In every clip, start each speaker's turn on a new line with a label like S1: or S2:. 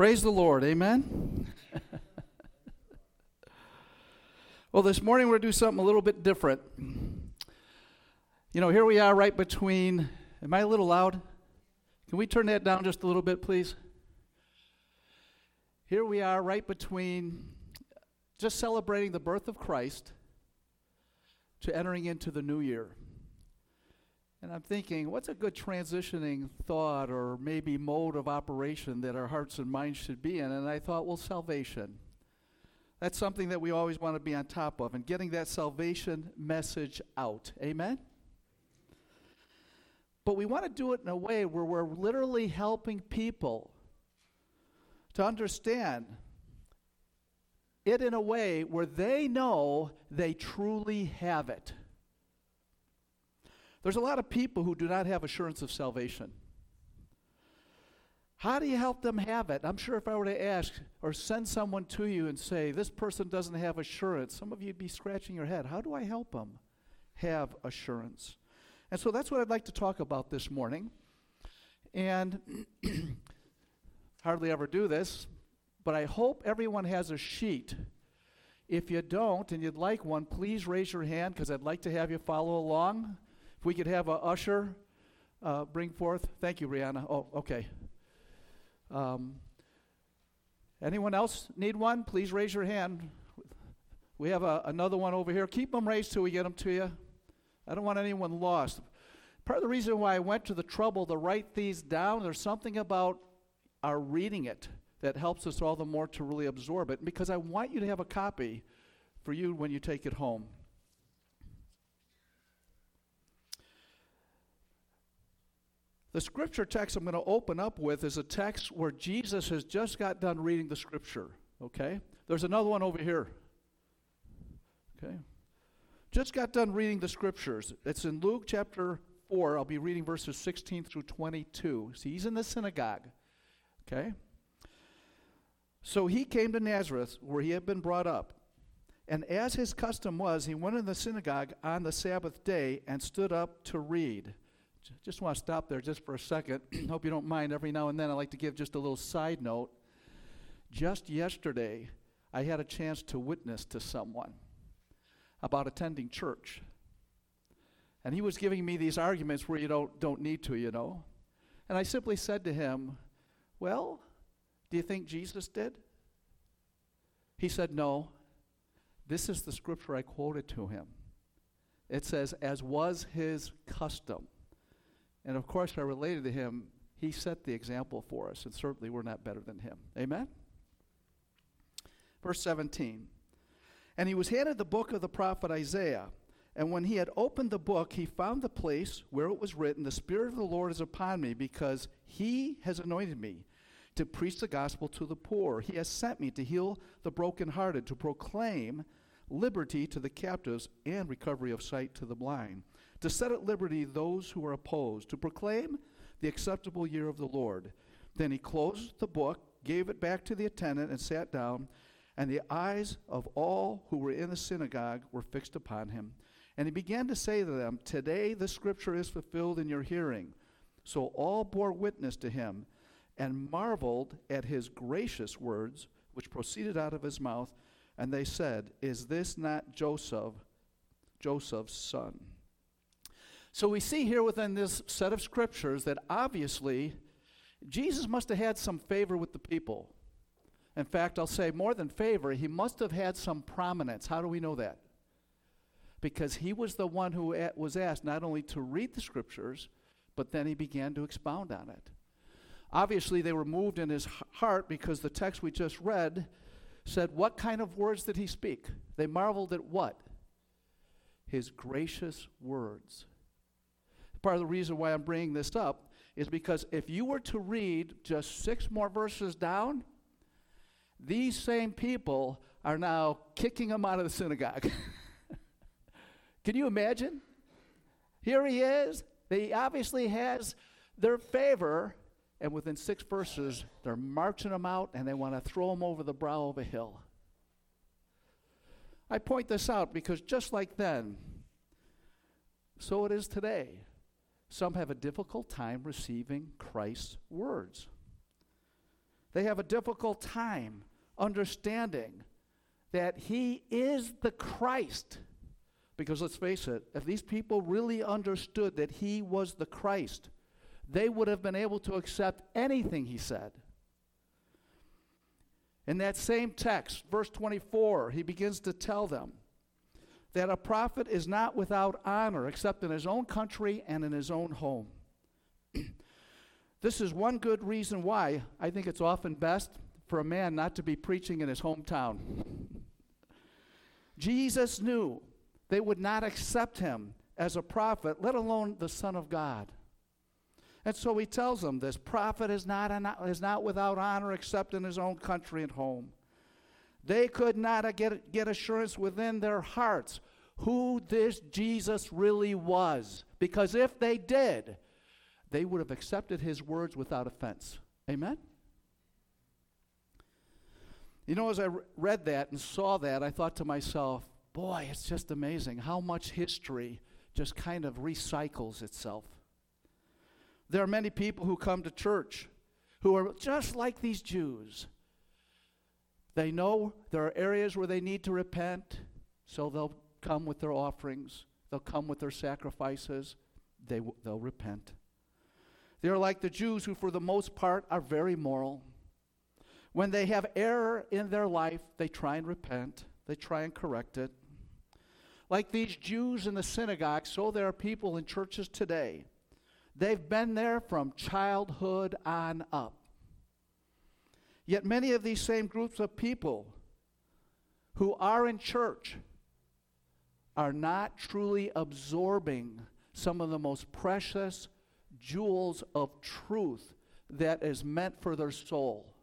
S1: Praise the Lord, amen? Well, this morning we're going to do something a little bit different. You know, here we are right between, am I a little loud? Can we turn that down just a little bit, please? Here we are right between just celebrating the birth of Christ to entering into the new year. And I'm thinking, what's a good transitioning thought or maybe mode of operation that our hearts and minds should be in? And I thought, well, salvation. That's something that we always want to be on top of, and getting that salvation message out. Amen? But we want to do it in a way where we're literally helping people to understand it in a way where they know they truly have it. There's a lot of people who do not have assurance of salvation. How do you help them have it? I'm sure if I were to ask or send someone to you and say, this person doesn't have assurance, some of you would be scratching your head. How do I help them have assurance? And so that's what I'd like to talk about this morning. And hardly ever do this, but I hope everyone has a sheet. If you don't and you'd like one, please raise your hand because I'd like to have you follow along. If we could have a usher bring forth. Thank you, Rihanna. Oh, okay. Anyone else need one? Please raise your hand. We have another one over here. Keep them raised till we get them to you. I don't want anyone lost. Part of the reason why I went to the trouble to write these down, there's something about our reading it that helps us all the more to really absorb it, because I want you to have a copy for you when you take it home. The scripture text I'm going to open up with is a text where Jesus has just got done reading the scripture, okay? There's another one over here, okay? Just got done reading the scriptures. It's in Luke chapter 4. I'll be reading verses 16 through 22. See, he's in the synagogue, okay? So he came to Nazareth, where he had been brought up. And as his custom was, he went in the synagogue on the Sabbath day and stood up to read. Just want to stop there just for a second. Hope you don't mind. Every now and then I like to give just a little side note. Just yesterday, I had a chance to witness to someone about attending church. And he was giving me these arguments where you don't need to, you know. And I simply said to him, well, do you think Jesus did? He said, no. This is the scripture I quoted to him. It says, as was his custom. And of course, I related to him, he set the example for us, and certainly we're not better than him. Amen? Verse 17. And he was handed the book of the prophet Isaiah. And when he had opened the book, he found the place where it was written, the Spirit of the Lord is upon me, because he has anointed me to preach the gospel to the poor. He has sent me to heal the brokenhearted, to proclaim liberty to the captives and recovery of sight to the blind, to set at liberty those who are opposed, to proclaim the acceptable year of the Lord. Then he closed the book, gave it back to the attendant, and sat down, and the eyes of all who were in the synagogue were fixed upon him. And he began to say to them, today the scripture is fulfilled in your hearing. So all bore witness to him, and marveled at his gracious words, which proceeded out of his mouth. And they said, is this not Joseph's son? So we see here within this set of scriptures that obviously Jesus must have had some favor with the people. In fact, I'll say more than favor, he must have had some prominence. How do we know that? Because he was the one who was asked not only to read the scriptures, but then he began to expound on it. Obviously, they were moved in his heart because the text we just read said, what kind of words did he speak? They marveled at what? His gracious words. Part of the reason why I'm bringing this up is because if you were to read just 6 more verses down, these same people are now kicking him out of the synagogue. Can you imagine? Here he is. He obviously has their favor, and within 6 verses, they're marching him out, and they want to throw him over the brow of a hill. I point this out because just like then, so it is today. Some have a difficult time receiving Christ's words. They have a difficult time understanding that he is the Christ. Because let's face it, if these people really understood that he was the Christ, they would have been able to accept anything he said. In that same text, verse 24, he begins to tell them that a prophet is not without honor except in his own country and in his own home. This is one good reason why I think it's often best for a man not to be preaching in his hometown. Jesus knew they would not accept him as a prophet, let alone the Son of God. And so he tells them this prophet is not without honor except in his own country and home. They could not get assurance within their hearts who this Jesus really was. Because if they did, they would have accepted his words without offense. Amen? You know, as I read that and saw that, I thought to myself, boy, it's just amazing how much history just kind of recycles itself. There are many people who come to church who are just like these Jews. They know there are areas where they need to repent, so they'll come with their offerings. They'll come with their sacrifices. They'll repent. They're like the Jews who, for the most part, are very moral. When they have error in their life, they try and repent. They try and correct it. Like these Jews in the synagogue, so there are people in churches today. They've been there from childhood on up. Yet many of these same groups of people who are in church are not truly absorbing some of the most precious jewels of truth that is meant for their soul.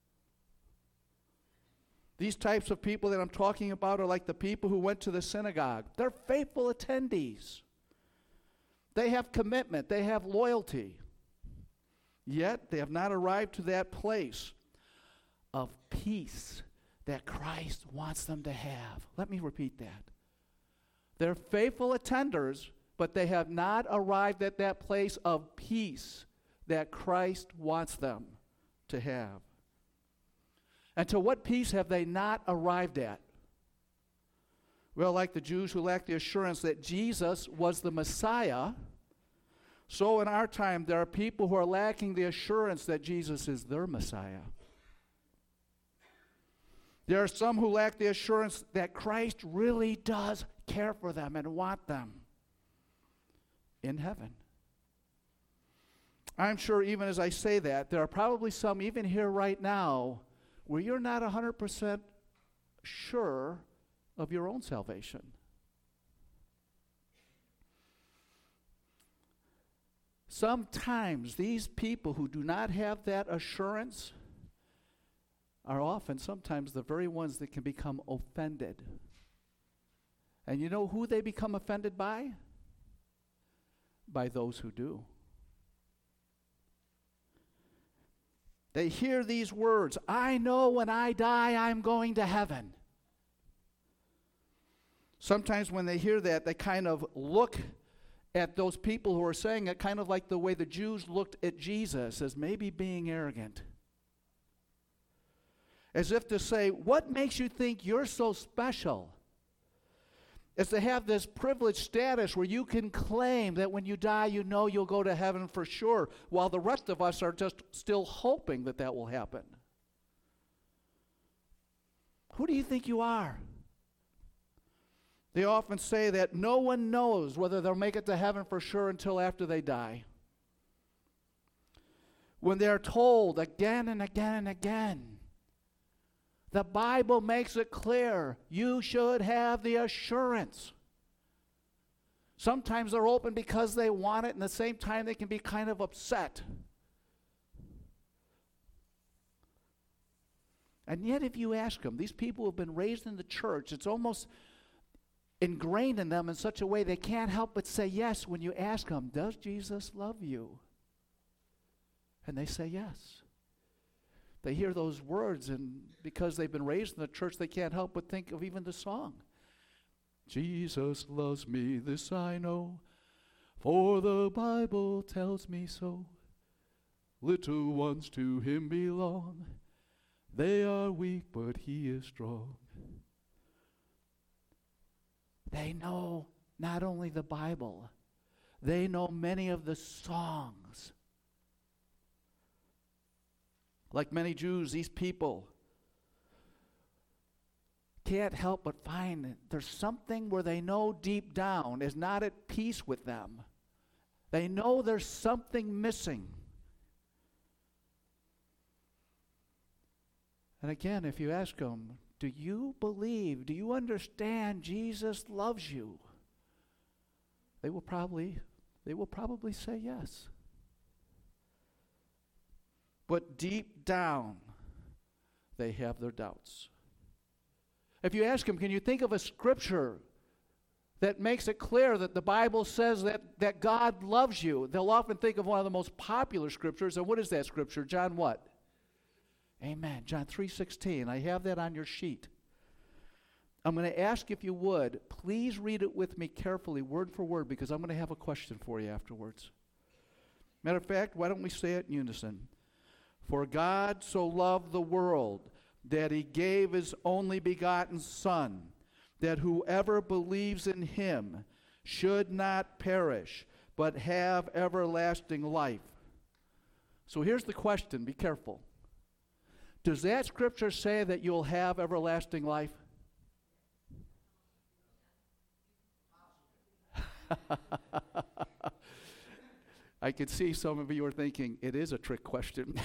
S1: These types of people that I'm talking about are like the people who went to the synagogue. They're faithful attendees. They have commitment. They have loyalty. Yet they have not arrived to that place of peace that Christ wants them to have. Let me repeat that. They're faithful attenders, but they have not arrived at that place of peace that Christ wants them to have. And to what peace have they not arrived at? Well, like the Jews who lacked the assurance that Jesus was the Messiah, so in our time there are people who are lacking the assurance that Jesus is their Messiah. There are some who lack the assurance that Christ really does care for them and want them in heaven. I'm sure even as I say that, there are probably some even here right now where you're not 100% sure of your own salvation. Sometimes these people who do not have that assurance are often sometimes the very ones that can become offended. And you know who they become offended by? By those who do. They hear these words, I know when I die I'm going to heaven. Sometimes when they hear that, they kind of look at those people who are saying it kind of like the way the Jews looked at Jesus, as maybe being arrogant. As if to say, what makes you think you're so special? Is to have this privileged status where you can claim that when you die, you know you'll go to heaven for sure, while the rest of us are just still hoping that that will happen. Who do you think you are? They often say that no one knows whether they'll make it to heaven for sure until after they die. When they're told again and again and again, the Bible makes it clear you should have the assurance. Sometimes they're open because they want it, and at the same time they can be kind of upset. And yet if you ask them, these people have been raised in the church, it's almost ingrained in them in such a way they can't help but say yes when you ask them, does Jesus love you? And they say yes. They hear those words, and because they've been raised in the church, they can't help but think of even the song. Jesus loves me, this I know, for the Bible tells me so. Little ones to him belong, They are weak, but he is strong. They know not only the Bible, they know many of the songs. Like many Jews, these people can't help but find that there's something where they know deep down is not at peace with them. They know there's something missing. And again, if you ask them, do you believe, do you understand Jesus loves you? They will probably say yes. But deep down, they have their doubts. If you ask them, can you think of a scripture that makes it clear that the Bible says that God loves you? They'll often think of one of the most popular scriptures. And what is that scripture? John what? Amen. John 3:16. I have that on your sheet. I'm going to ask if you would, please read it with me carefully, word for word, because I'm going to have a question for you afterwards. Matter of fact, why don't we say it in unison? For God so loved the world that he gave his only begotten Son, that whoever believes in him should not perish, but have everlasting life. So here's the question, be careful. Does that scripture say that you'll have everlasting life? I could see some of you are thinking, it is a trick question.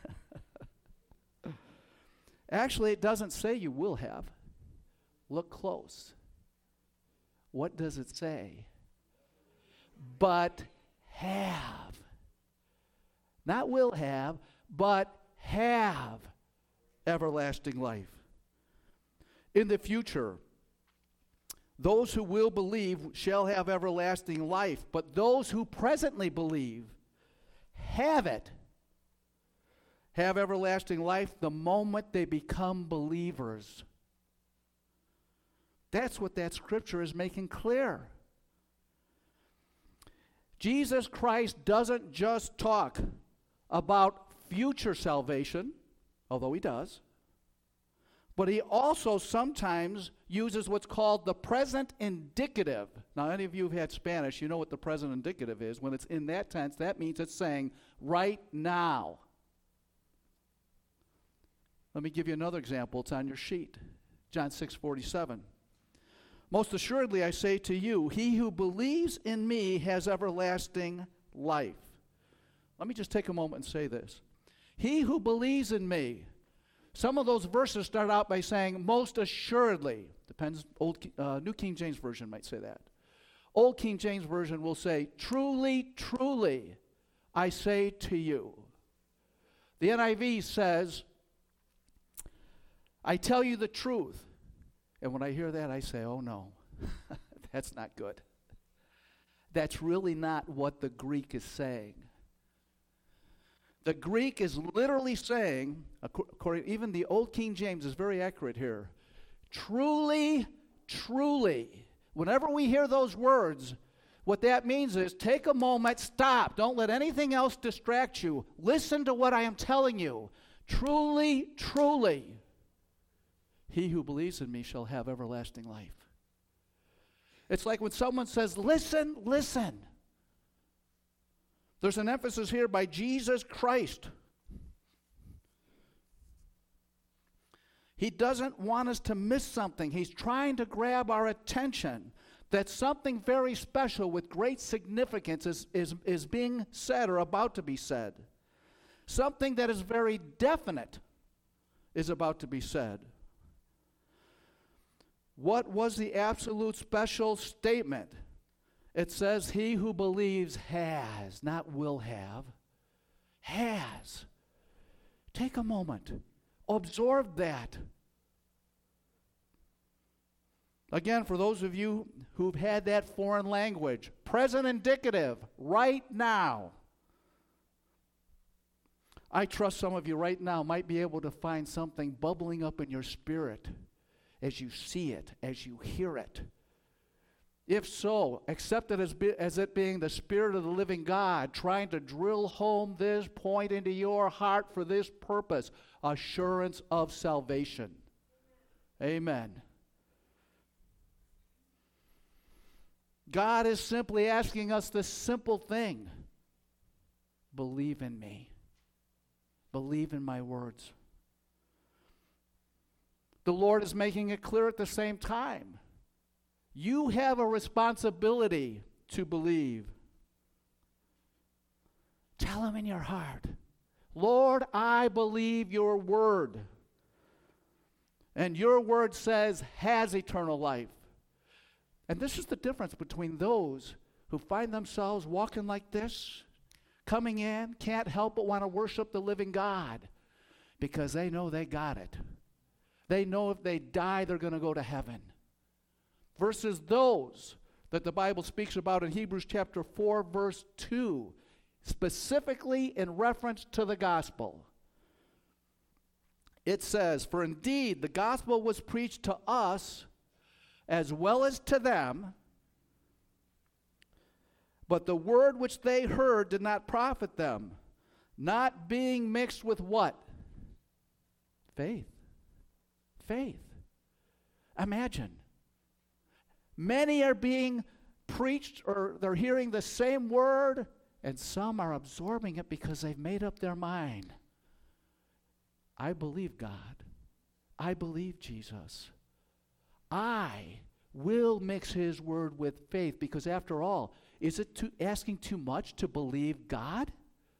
S1: Actually, it doesn't say you will have. Look close. What does it say? But have. Not will have, but have everlasting life. In the future, those who will believe shall have everlasting life, but those who presently believe have it, have everlasting life the moment they become believers. That's what that scripture is making clear. Jesus Christ doesn't just talk about future salvation, although he does, but he also sometimes uses what's called the present indicative. Now, any of you who've had Spanish, you know what the present indicative is. When it's in that tense, that means it's saying right now. Let me give you another example. It's on your sheet. John 6:47. Most assuredly, I say to you, he who believes in me has everlasting life. Let me just take a moment and say this. He who believes in me. Some of those verses start out by saying, most assuredly. Depends, New King James Version might say that. Old King James Version will say, truly, truly, I say to you. The NIV says, I tell you the truth. And when I hear that, I say, oh no, that's not good. That's really not what the Greek is saying. The Greek is literally saying, even the Old King James is very accurate here, truly, truly. Whenever we hear those words, what that means is take a moment, stop. Don't let anything else distract you. Listen to what I am telling you. Truly, truly, he who believes in me shall have everlasting life. It's like when someone says, listen, listen. There's an emphasis here by Jesus Christ. He doesn't want us to miss something. He's trying to grab our attention that something very special with great significance is being said or about to be said. Something that is very definite is about to be said. What was the absolute special statement? It says, he who believes has, not will have, has. Take a moment. Absorb that. Again, for those of you who've had that foreign language, present indicative, right now. I trust some of you right now might be able to find something bubbling up in your spirit as you see it, as you hear it. If so, accept it as it being the Spirit of the living God trying to drill home this point into your heart for this purpose, assurance of salvation. Amen. God is simply asking us this simple thing. Believe in me. Believe in my words. The Lord is making it clear at the same time. You have a responsibility to believe. Tell him in your heart, Lord, I believe your word. And your word says has eternal life. And this is the difference between those who find themselves walking like this, coming in, can't help but want to worship the living God because they know they got it. They know if they die, they're going to go to heaven. Versus those that the Bible speaks about in Hebrews chapter 4, verse 2, specifically in reference to the gospel. It says, for indeed the gospel was preached to us as well as to them, but the word which they heard did not profit them, not being mixed with what? Faith. Faith. Imagine. Many are being preached, or they're hearing the same word, and some are absorbing it because they've made up their mind. I believe God. I believe Jesus. I will mix his word with faith, because after all, is it asking too much to believe God?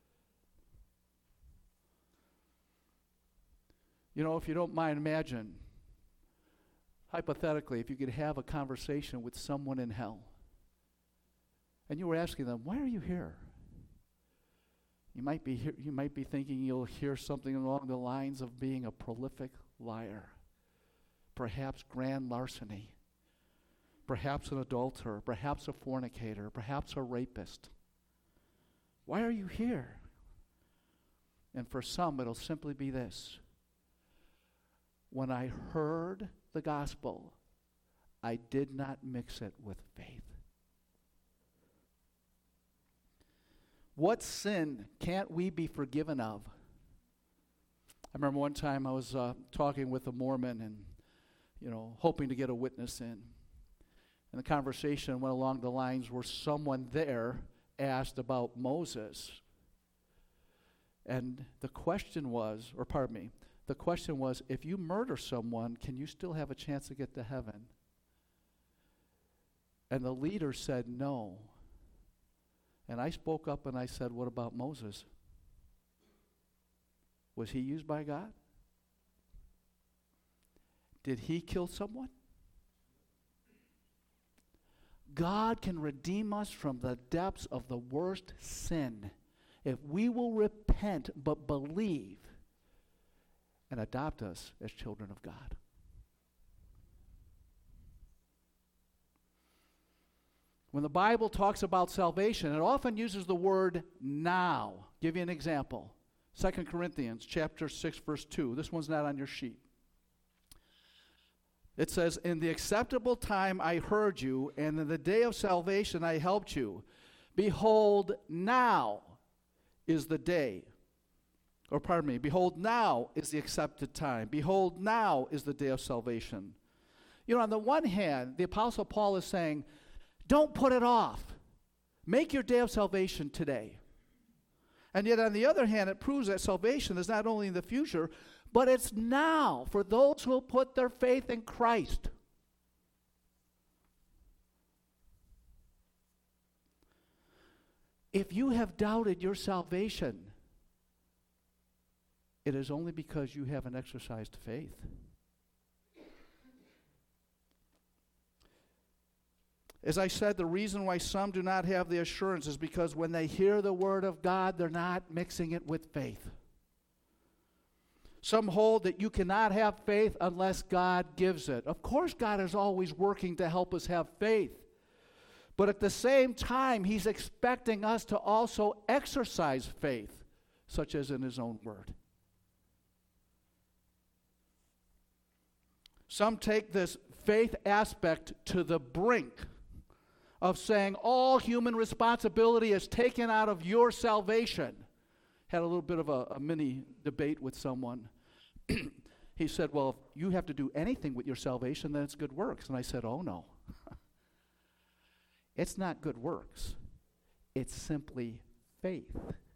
S1: You know, if you don't mind, imagine, hypothetically, if you could have a conversation with someone in hell, and you were asking them, why are you here? You might be thinking you'll hear something along the lines of being a prolific liar, perhaps grand larceny, perhaps an adulterer, perhaps a fornicator, perhaps a rapist. Why are you here? And for some, it'll simply be this. When I heard the gospel, I did not mix it with faith. What sin can't we be forgiven of? I remember one time I was talking with a Mormon and, hoping to get a witness in. And the conversation went along the lines where someone there asked about Moses. And the question was, if you murder someone, can you still have a chance to get to heaven? And the leader said no. And I spoke up and I said, what about Moses? Was he used by God? Did he kill someone? God can redeem us from the depths of the worst sin if we will repent but believe and adopt us as children of God. When the Bible talks about salvation, it often uses the word now. I'll give you an example. 2 Corinthians chapter 6, verse 2. This one's not on your sheet. It says, in the acceptable time I heard you, and in the day of salvation I helped you. Behold, now is the day. Behold, now is the accepted time. Behold, now is the day of salvation. On the one hand, the Apostle Paul is saying, don't put it off. Make your day of salvation today. And yet, on the other hand, it proves that salvation is not only in the future, but it's now for those who will put their faith in Christ. If you have doubted your salvation, it is only because you haven't exercised faith. As I said, the reason why some do not have the assurance is because when they hear the word of God, they're not mixing it with faith. Some hold that you cannot have faith unless God gives it. Of course, God is always working to help us have faith. But at the same time, he's expecting us to also exercise faith, such as in his own word. Some take this faith aspect to the brink of saying all human responsibility is taken out of your salvation. Had a little bit of a mini debate with someone. He said, well, if you have to do anything with your salvation, then it's good works. And I said, oh no. It's not good works. It's simply faith.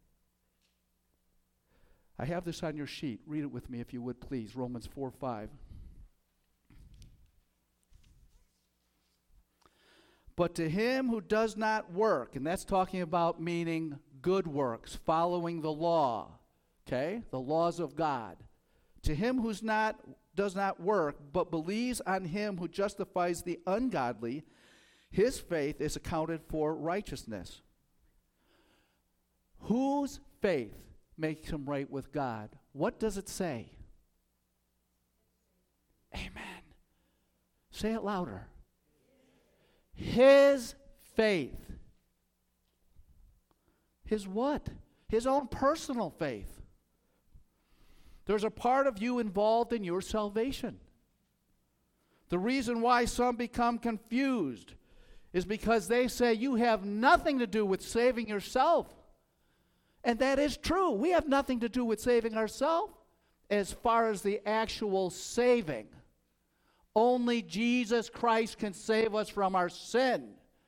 S1: I have this on your sheet. Read it with me if you would, please. Romans 4:5. But to him who does not work, and that's talking about meaning good works, following the law, okay? The laws of God. To him who does not work, but believes on him who justifies the ungodly, his faith is accounted for righteousness. Whose faith makes him right with God? What does it say? Amen. Say it louder. His faith. His what? His own personal faith. There's a part of you involved in your salvation. The reason why some become confused is because they say you have nothing to do with saving yourself. And that is true. We have nothing to do with saving ourselves as far as the actual saving. Only Jesus Christ can save us from our sin.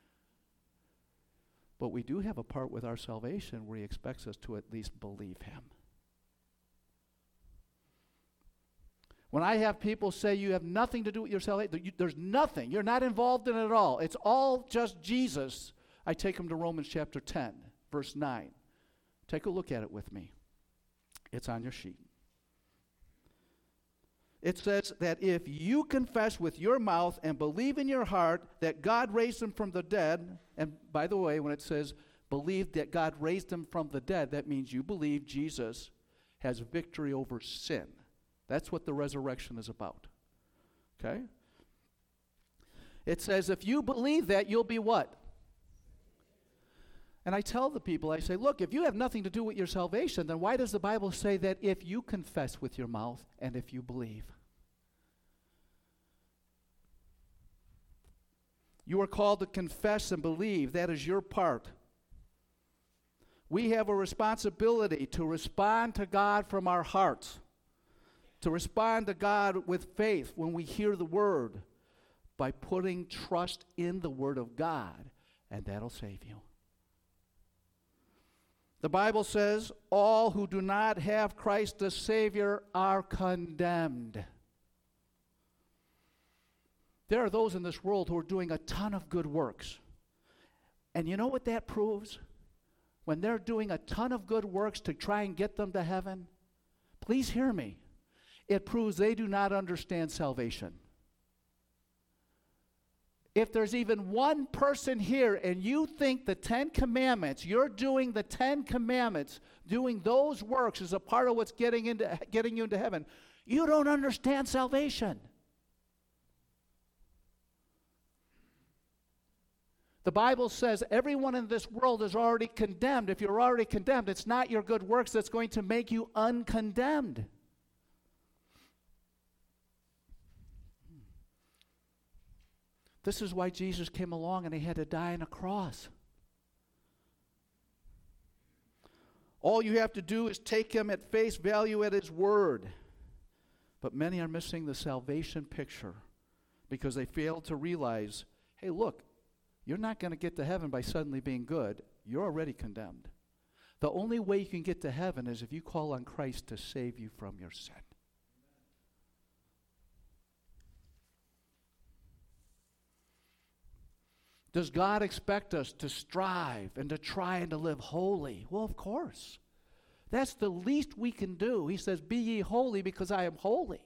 S1: But we do have a part with our salvation where he expects us to at least believe him. When I have people say you have nothing to do with your salvation, there's nothing. You're not involved in it at all. It's all just Jesus. I take them to Romans chapter 10, verse 9. Take a look at it with me. It's on your sheet. It says that if you confess with your mouth and believe in your heart that God raised him from the dead, and by the way, when it says believe that God raised him from the dead, that means you believe Jesus has victory over sin. That's what the resurrection is about. Okay? It says if you believe that, you'll be what? And I tell the people, I say, look, if you have nothing to do with your salvation, then why does the Bible say that if you confess with your mouth and if you believe? You are called to confess and believe. That is your part. We have a responsibility to respond to God from our hearts, to respond to God with faith when we hear the word by putting trust in the word of God, and that'll save you. The Bible says all who do not have Christ as Savior are condemned. There are those in this world who are doing a ton of good works. And you know what that proves? When they're doing a ton of good works to try and get them to heaven, please hear me. It proves they do not understand salvation. If there's even one person here and you think the 10 Commandments, you're doing the 10 Commandments, doing those works is a part of what's getting you into heaven, you don't understand salvation. The Bible says everyone in this world is already condemned. If you're already condemned, it's not your good works that's going to make you uncondemned. This is why Jesus came along and he had to die on a cross. All you have to do is take him at face value at his word. But many are missing the salvation picture because they fail to realize, hey, look, you're not going to get to heaven by suddenly being good. You're already condemned. The only way you can get to heaven is if you call on Christ to save you from your sin. Does God expect us to strive and to try and to live holy? Well, of course. That's the least we can do. He says, be ye holy because I am holy.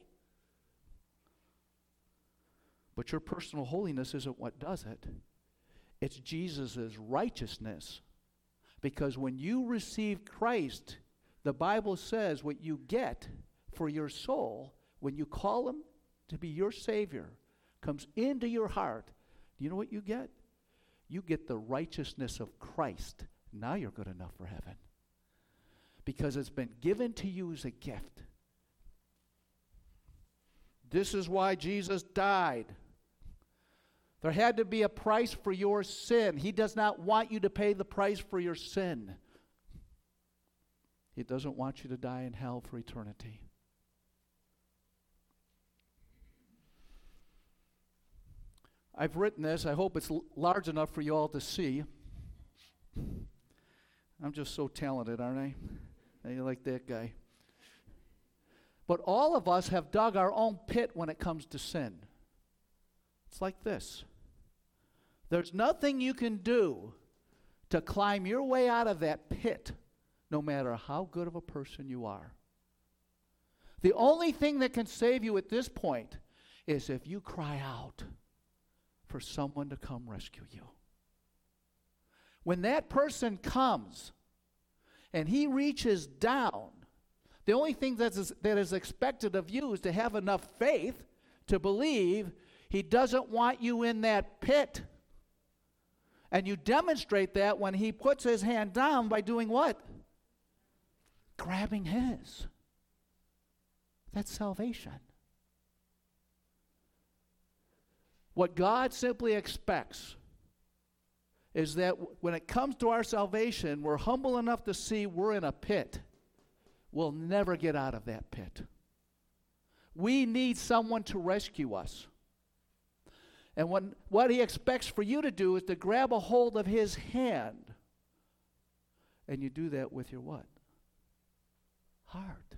S1: But your personal holiness isn't what does it. It's Jesus' righteousness. Because when you receive Christ, the Bible says what you get for your soul, when you call him to be your Savior, comes into your heart, do you know what you get? You get the righteousness of Christ. Now you're good enough for heaven. Because it's been given to you as a gift. This is why Jesus died. There had to be a price for your sin. He does not want you to pay the price for your sin. He doesn't want you to die in hell for eternity. I've written this. I hope it's large enough for you all to see. I'm just so talented, aren't I? You like that guy. But all of us have dug our own pit when it comes to sin. It's like this. There's nothing you can do to climb your way out of that pit, no matter how good of a person you are. The only thing that can save you at this point is if you cry out for someone to come rescue you. When that person comes and he reaches down, the only thing that is expected of you is to have enough faith to believe he doesn't want you in that pit. And you demonstrate that when he puts his hand down by doing what? Grabbing his. That's salvation. What God simply expects is that when it comes to our salvation, we're humble enough to see we're in a pit. We'll never get out of that pit. We need someone to rescue us. And what he expects for you to do is to grab a hold of his hand. And you do that with your what? Heart.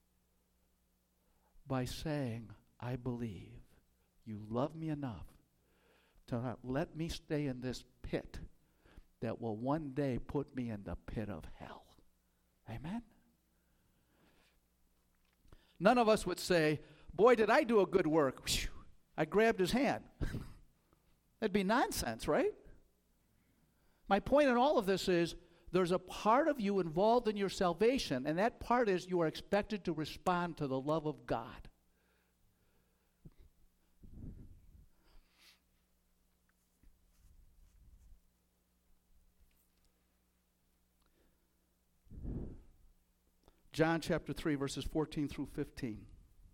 S1: By saying, I believe you love me enough to not let me stay in this pit that will one day put me in the pit of hell. Amen? None of us would say, boy, did I do a good work. I grabbed his hand. That'd be nonsense, right? My point in all of this is there's a part of you involved in your salvation, and that part is you are expected to respond to the love of God. John chapter 3, verses 14 through 15.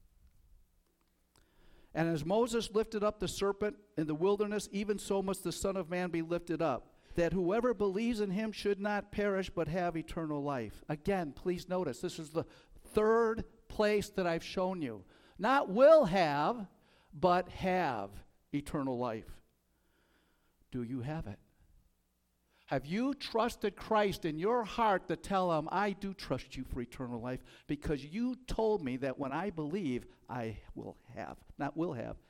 S1: And as Moses lifted up the serpent in the wilderness, even so must the Son of Man be lifted up, that whoever believes in him should not perish but have eternal life. Again, please notice, this is the third place that I've shown you. Not will have, but have eternal life. Do you have it? Have you trusted Christ in your heart to tell him, I do trust you for eternal life because you told me that when I believe, I will have. Not will have.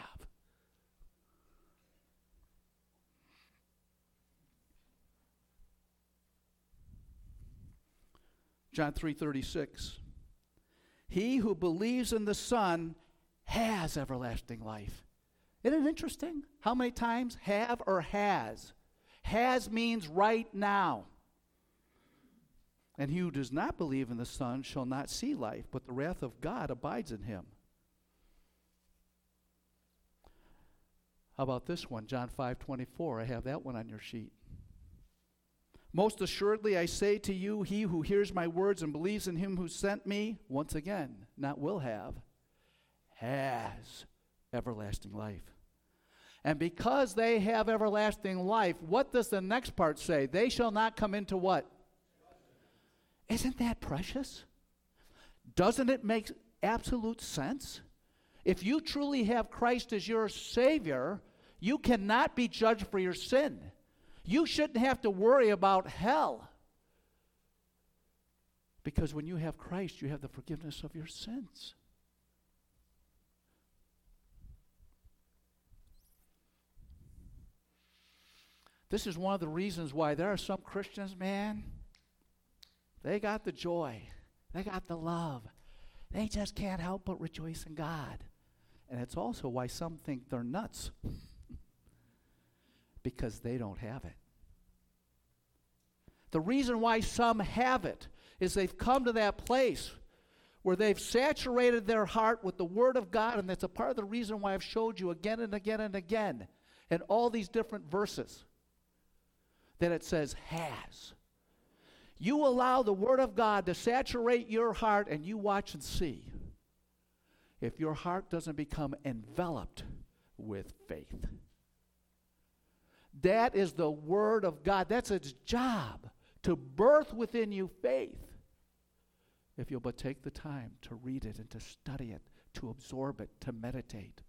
S1: John 3:36. He who believes in the Son has everlasting life. Isn't it interesting how many times have or has? Has means right now. And he who does not believe in the Son shall not see life, but the wrath of God abides in him. How about this one? John 5:24. I have that one on your sheet. Most assuredly I say to you, he who hears my words and believes in him who sent me, once again, not will have, has everlasting life. And because they have everlasting life, what does the next part say? They shall not come into what? Isn't that precious? Doesn't it make absolute sense? If you truly have Christ as your Savior, you cannot be judged for your sin. You shouldn't have to worry about hell. Because when you have Christ, you have the forgiveness of your sins. This is one of the reasons why there are some Christians, man, they got the joy. They got the love. They just can't help but rejoice in God. And it's also why some think they're nuts. Because they don't have it. The reason why some have it is they've come to that place where they've saturated their heart with the Word of God, and that's a part of the reason why I've showed you again and again and again in all these different verses that it says has. You allow the Word of God to saturate your heart and you watch and see if your heart doesn't become enveloped with faith. That is the Word of God. That's its job, to birth within you faith. If you'll but take the time to read it and to study it, to absorb it, to meditate.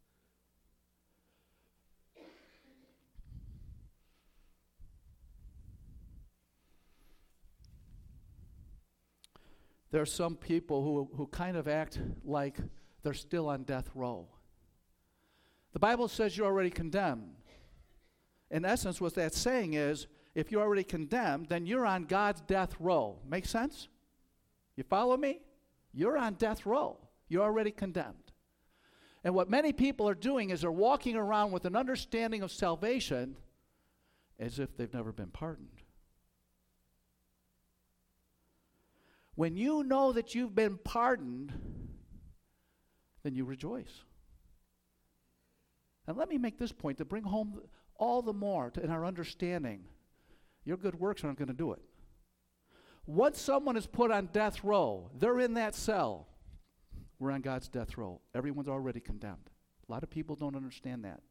S1: There are some people who kind of act like they're still on death row. The Bible says you're already condemned. In essence, what that's saying is, if you're already condemned, then you're on God's death row. Make sense? You follow me? You're on death row. You're already condemned. And what many people are doing is they're walking around with an understanding of salvation as if they've never been pardoned. When you know that you've been pardoned, then you rejoice. And let me make this point to bring home all the more in our understanding. Your good works aren't going to do it. Once someone is put on death row, they're in that cell. We're on God's death row. Everyone's already condemned. A lot of people don't understand that.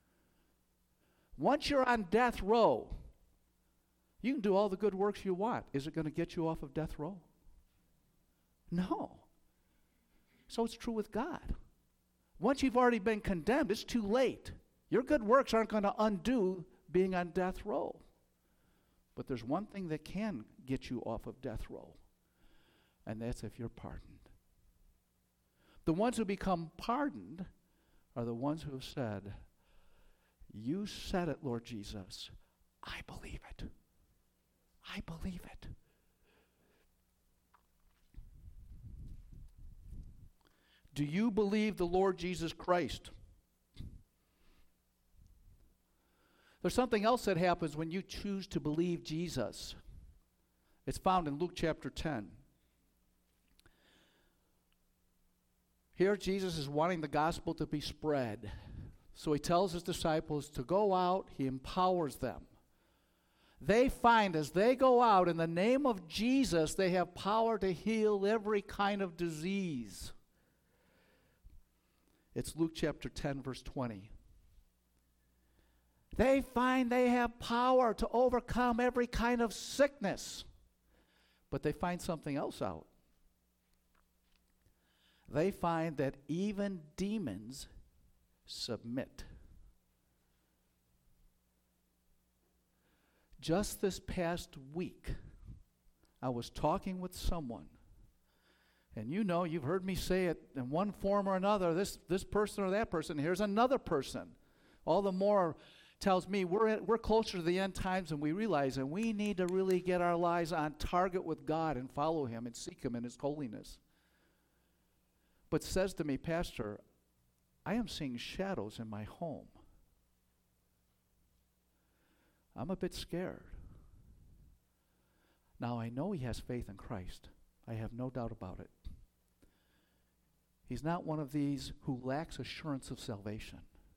S1: Once you're on death row, you can do all the good works you want. Is it going to get you off of death row? No. So it's true with God. Once you've already been condemned, it's too late. Your good works aren't going to undo being on death row. But there's one thing that can get you off of death row, and that's if you're pardoned. The ones who become pardoned are the ones who have said, you said it, Lord Jesus. I believe it. I believe it. Do you believe the Lord Jesus Christ? There's something else that happens when you choose to believe Jesus. It's found in Luke chapter 10. Here Jesus is wanting the gospel to be spread. So he tells his disciples to go out. He empowers them. They find as they go out in the name of Jesus, they have power to heal every kind of disease. It's Luke chapter 10, verse 20. They find they have power to overcome every kind of sickness. But they find something else out. They find that even demons submit. Just this past week, I was talking with someone. And you know, you've heard me say it in one form or another, this person or that person. Here's another person. All the more tells me we're closer to the end times than we realize, and we need to really get our lives on target with God and follow Him and seek Him in His holiness. But says to me, Pastor, I am seeing shadows in my home. I'm a bit scared. Now, I know he has faith in Christ. I have no doubt about it. He's not one of these who lacks assurance of salvation.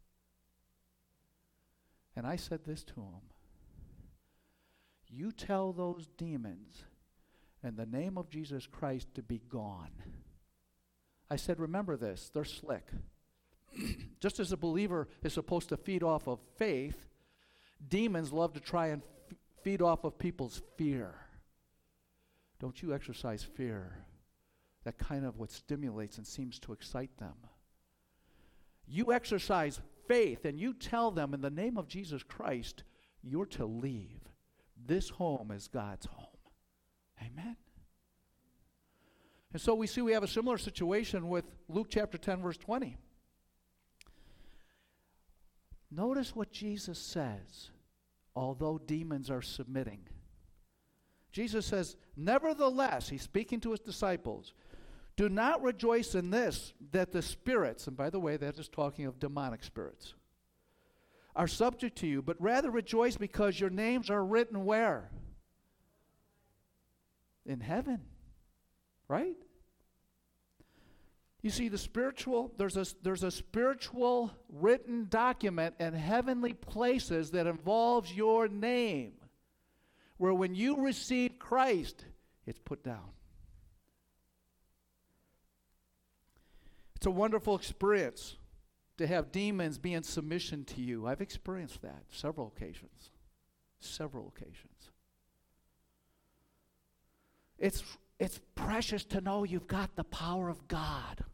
S1: And I said this to him. You tell those demons in the name of Jesus Christ to be gone. I said, remember this, they're slick. Just as a believer is supposed to feed off of faith, demons love to try and feed off of people's fear. Don't you exercise fear. That kind of what stimulates and seems to excite them. You exercise faith and you tell them in the name of Jesus Christ, you're to leave. This home is God's home. Amen? And so we see we have a similar situation with Luke chapter 10, verse 20. Notice what Jesus says, although demons are submitting. Jesus says, nevertheless, he's speaking to his disciples, do not rejoice in this, that the spirits, and by the way, that is talking of demonic spirits, are subject to you, but rather rejoice because your names are written where? In heaven. Right? You see, there's a spiritual written document in heavenly places that involves your name, where when you receive Christ, it's put down. It's a wonderful experience. to have demons be in submission to you. I've experienced that several occasions. Several occasions. It's precious to know you've got the power of God.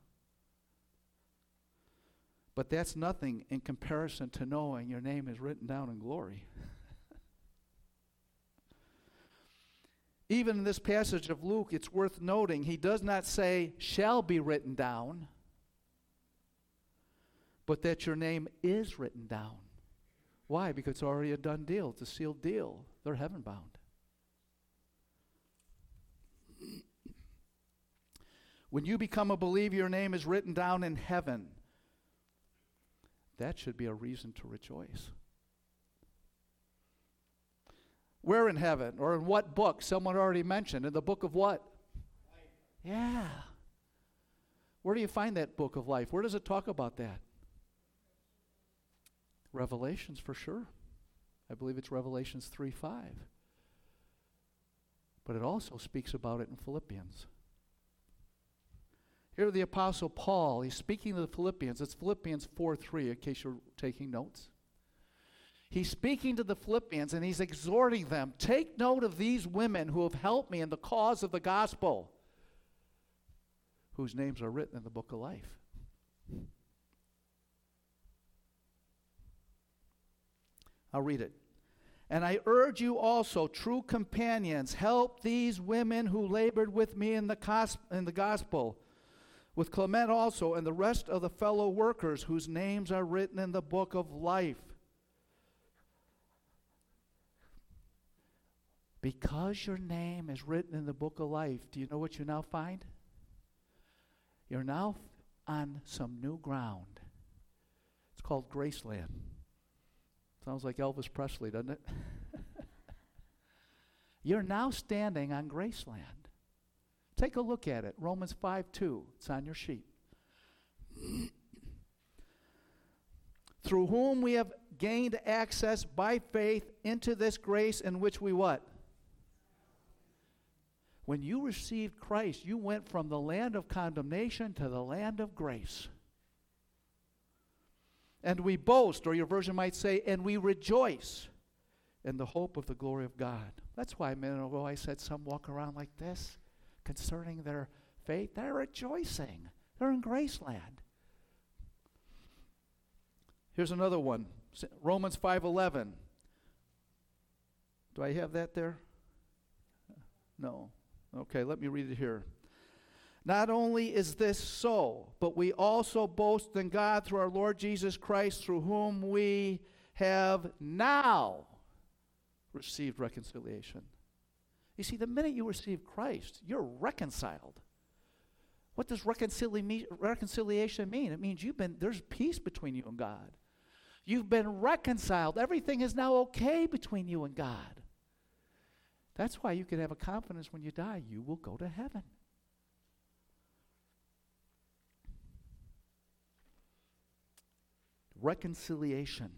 S1: But that's nothing in comparison to knowing your name is written down in glory. Even in this passage of Luke, it's worth noting, he does not say, shall be written down, but that your name is written down. Why? Because it's already a done deal. It's a sealed deal. They're heaven bound. When you become a believer, your name is written down in heaven. That should be a reason to rejoice. Where in heaven? Or in what book? Someone already mentioned. In the book of what? Life. Yeah. Where do you find that book of life? Where does it talk about that? Revelations, for sure. I believe it's Revelations 3:5. But it also speaks about it in Philippians. Here the Apostle Paul, he's speaking to the Philippians. It's Philippians 4:3, in case you're taking notes. He's speaking to the Philippians and he's exhorting them, take note of these women who have helped me in the cause of the gospel, whose names are written in the book of life. I'll read it. And I urge you also, true companions, help these women who labored with me in the gospel, with Clement also, and the rest of the fellow workers whose names are written in the book of life. Because your name is written in the book of life, do you know what you now find? You're now on some new ground. It's called Graceland. Sounds like Elvis Presley, doesn't it? You're now standing on Graceland. Take a look at it. Romans 5:2. It's on your sheet. Through whom we have gained access by faith into this grace in which we what? When you received Christ, you went from the land of condemnation to the land of grace. And we boast, or your version might say, and we rejoice in the hope of the glory of God. That's why a minute ago I said some walk around like this concerning their faith. They're rejoicing. They're in Graceland. Here's another one. Romans 5:11. Do I have that there? No. Okay, let me read it here. Not only is this so, but we also boast in God through our Lord Jesus Christ, through whom we have now received reconciliation. You see, the minute you receive Christ, you're reconciled. What does reconciliation mean? It means there's peace between you and God. You've been reconciled. Everything is now okay between you and God. That's why you can have a confidence when you die, you will go to heaven. Reconciliation.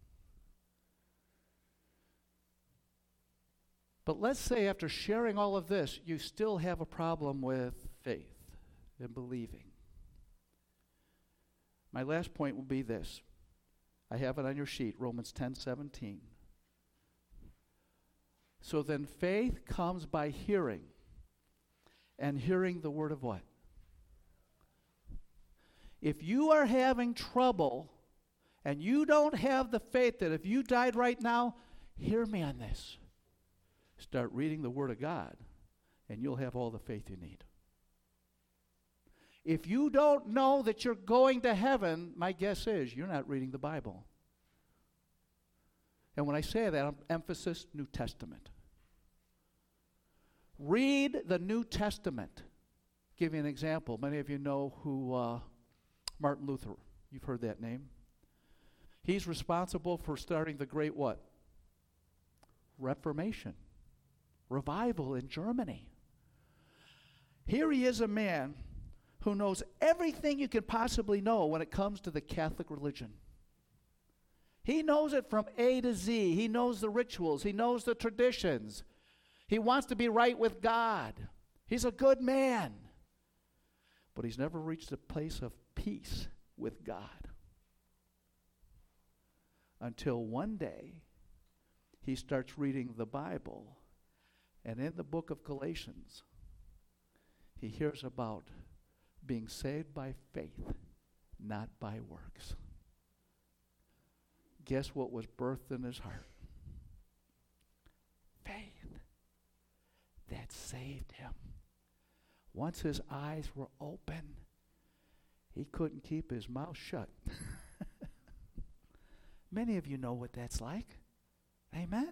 S1: But let's say after sharing all of this, you still have a problem with faith and believing. My last point will be this. I have it on your sheet, Romans 10:17. So then faith comes by hearing, and hearing the word of what? If you are having trouble and you don't have the faith that if you died right now, hear me on this. Start reading the Word of God, and you'll have all the faith you need. If you don't know that you're going to heaven, my guess is you're not reading the Bible. And when I say that, I'm emphasis New Testament. Read the New Testament. Give you an example. Many of you know who Martin Luther. You've heard that name. He's responsible for starting the great what? Reformation. Revival in Germany. Here he is, a man who knows everything you could possibly know when it comes to the Catholic religion. He knows it from A to Z. He knows the rituals. He knows the traditions. He wants to be right with God. He's a good man. But he's never reached a place of peace with God. until one day he starts reading the Bible, and in the book of Galatians, he hears about being saved by faith, not by works. Guess what was birthed in his heart? Faith that saved him. Once his eyes were open, he couldn't keep his mouth shut. Many of you know what that's like. Amen?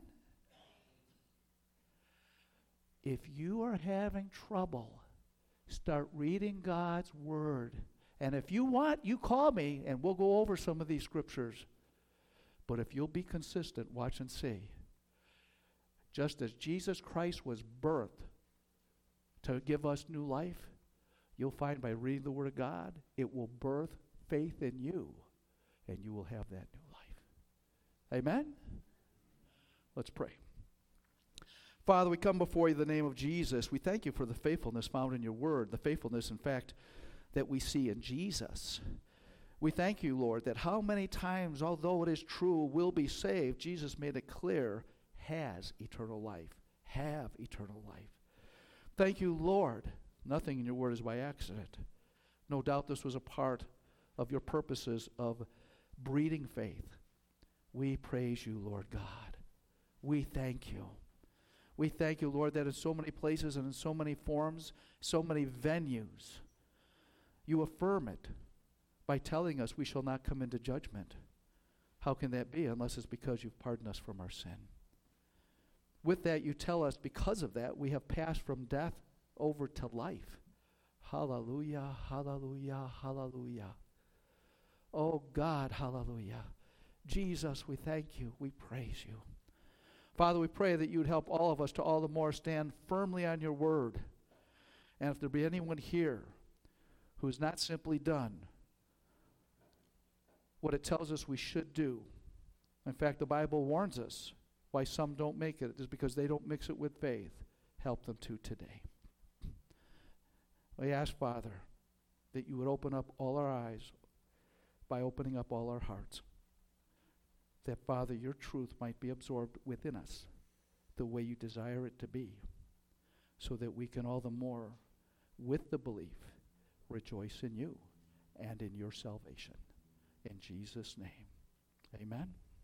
S1: If you are having trouble, start reading God's Word. And if you want, you call me and we'll go over some of these scriptures. But if you'll be consistent, watch and see. Just as Jesus Christ was birthed to give us new life, you'll find by reading the Word of God, it will birth faith in you, and you will have that new life. Amen? Let's pray. Father, we come before you in the name of Jesus. We thank you for the faithfulness found in your Word, the faithfulness, in fact, that we see in Jesus. We thank you, Lord, that how many times, although it is true, will be saved, Jesus made it clear, has eternal life, have eternal life. Thank you, Lord. Nothing in your Word is by accident. No doubt this was a part of your purposes of breeding faith. We praise you, Lord God. We thank you. We thank you, Lord, that in so many places and in so many forms, so many venues, you affirm it by telling us we shall not come into judgment. How can that be unless it's because you've pardoned us from our sin? With that, you tell us because of that, we have passed from death over to life. Hallelujah, hallelujah, hallelujah. Oh God, hallelujah. Jesus, we thank you. We praise you. Father, we pray that you would help all of us to all the more stand firmly on your word. And if there be anyone here who has not simply done what it tells us we should do, in fact, the Bible warns us why some don't make it is because they don't mix it with faith. Help them to today. We ask, Father, that you would open up all our eyes by opening up all our hearts. That, Father, your truth might be absorbed within us the way you desire it to be, so that we can all the more, with the belief, rejoice in you and in your salvation. In Jesus' name, amen.